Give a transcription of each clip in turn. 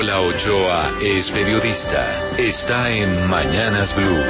Paola Ochoa es periodista. Está en Mañanas Blue.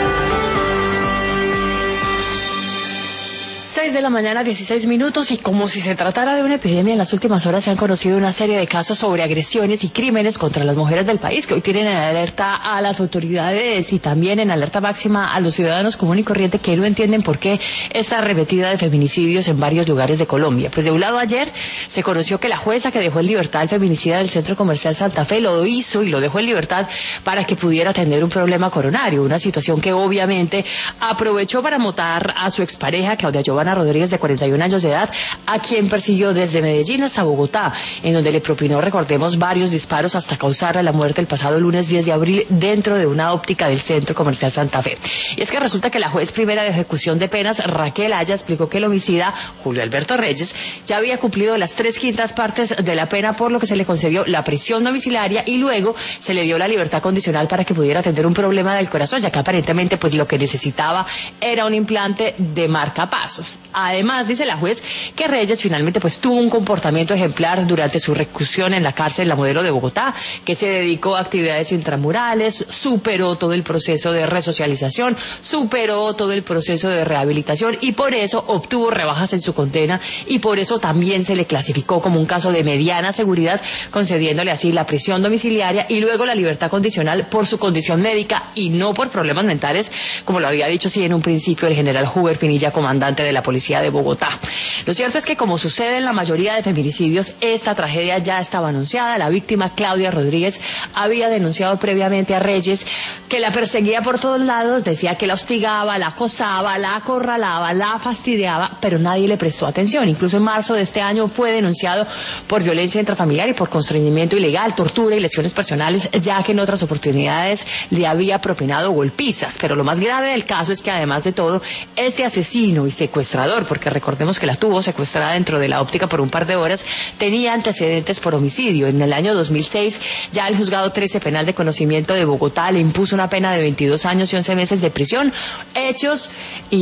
6 de la mañana, 16 minutos, y como si se tratara de una epidemia, en las últimas horas se han conocido una serie de casos sobre agresiones y crímenes contra las mujeres del país, que hoy tienen en alerta a las autoridades y también en alerta máxima a los ciudadanos común y corriente que no entienden por qué esta arremetida de feminicidios en varios lugares de Colombia. Pues de un lado, ayer se conoció que la jueza que dejó en libertad al feminicida del Centro Comercial Santa Fe lo hizo y lo dejó en libertad para que pudiera atender un problema coronario, una situación que obviamente aprovechó para matar a su expareja, Claudia Giovanna Rodríguez, de 41 años de edad, a quien persiguió desde Medellín hasta Bogotá, en donde le propinó, recordemos, varios disparos hasta causarle la muerte el pasado lunes 10 de abril dentro de una óptica del Centro Comercial Santa Fe. Y es que resulta que la juez primera de ejecución de penas, Raquel Aya, explicó que el homicida, Julio Alberto Reyes, ya había cumplido las 3/5 partes de la pena, por lo que se le concedió la prisión domiciliaria y luego se le dio la libertad condicional para que pudiera atender un problema del corazón, ya que aparentemente pues lo que necesitaba era un implante de marcapasos. Además, dice la juez que Reyes finalmente pues tuvo un comportamiento ejemplar durante su reclusión en la cárcel La Modelo de Bogotá, que se dedicó a actividades intramurales, superó todo el proceso de resocialización, superó todo el proceso de rehabilitación y por eso obtuvo rebajas en su condena y por eso también se le clasificó como un caso de mediana seguridad, concediéndole así la prisión domiciliaria y luego la libertad condicional por su condición médica y no por problemas mentales, como lo había dicho sí en un principio el general Huber Pinilla, comandante de la Policía de Bogotá. Lo cierto es que, como sucede en la mayoría de feminicidios, esta tragedia ya estaba anunciada. La víctima, Claudia Rodríguez, había denunciado previamente a Reyes, que la perseguía por todos lados, decía que la hostigaba, la acosaba, la acorralaba, la fastidiaba, pero nadie le prestó atención. Incluso en marzo de este año fue denunciado por violencia intrafamiliar y por constreñimiento ilegal, tortura y lesiones personales, ya que en otras oportunidades le había propinado golpizas. Pero lo más grave del caso es que, además de todo, este asesino y secuestrador, porque recordemos que la tuvo secuestrada dentro de la óptica por un par de horas, tenía antecedentes por homicidio. En el año 2006 ya el juzgado 13 penal de conocimiento de Bogotá le impuso una pena de 22 años y 11 meses de prisión, hechos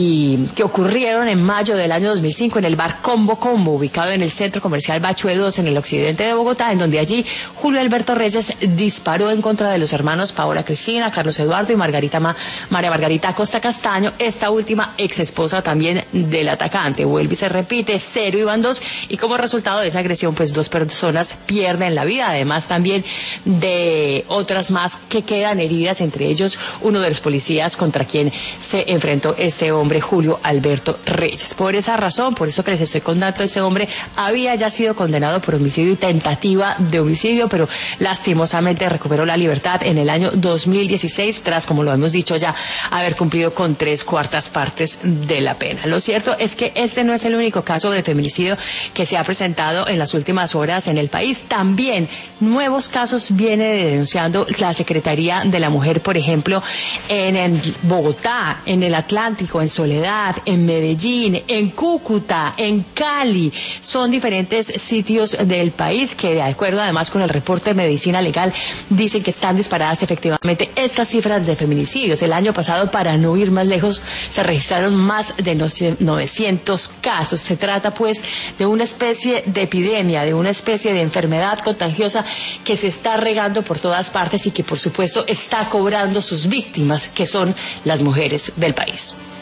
que ocurrieron en mayo del año 2005 en el bar Combo Combo, ubicado en el Centro Comercial Bachué 2 en el occidente de Bogotá, en donde allí Julio Alberto Reyes disparó en contra de los hermanos Paola Cristina, Carlos Eduardo y María Margarita Acosta Castaño, esta última ex esposa también del atacante. Vuelve y se repite, 0 y van 2, y como resultado de esa agresión pues 2 personas pierden la vida, además también de otras más que quedan heridas, entre ellos uno de los policías contra quien se enfrentó este hombre, Julio Alberto Reyes. Por esa razón, por eso que les estoy contando, este hombre había ya sido condenado por homicidio y tentativa de homicidio, pero lastimosamente recuperó la libertad en el año 2016 tras, como lo hemos dicho ya, haber cumplido con 3/4 partes de la pena. Lo cierto es que este no es el único caso de feminicidio que se ha presentado en las últimas horas en el país. También nuevos casos viene denunciando la Secretaría de la Mujer, por ejemplo, en Bogotá, en el Atlántico, en Soledad, en Medellín, en Cúcuta, en Cali. Son diferentes sitios del país que, de acuerdo además con el reporte de Medicina Legal, dicen que están disparadas efectivamente estas cifras de feminicidios. El año pasado, para no ir más lejos, se registraron más de 900 casos. Se trata pues de una especie de epidemia, de una especie de enfermedad contagiosa que se está regando por todas partes y que por supuesto está cobrando sus víctimas, que son las mujeres del país.